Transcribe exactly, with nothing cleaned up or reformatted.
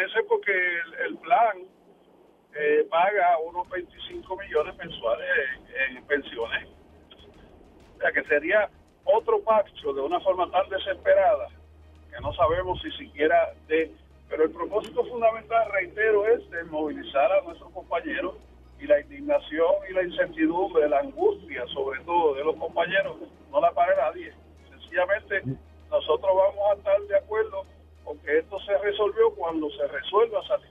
meses porque el, el plan eh, paga unos veinticinco millones mensuales en, en pensiones. O sea que sería otro pacto de una forma tan desesperada que no sabemos si siquiera de... Pero el propósito fundamental, reitero, es de movilizar a nuestros compañeros, y la indignación y la incertidumbre, la angustia sobre todo de los compañeros, no la paga nadie. Sencillamente nosotros vamos a estar de acuerdo con que esto se resolvió cuando se resuelva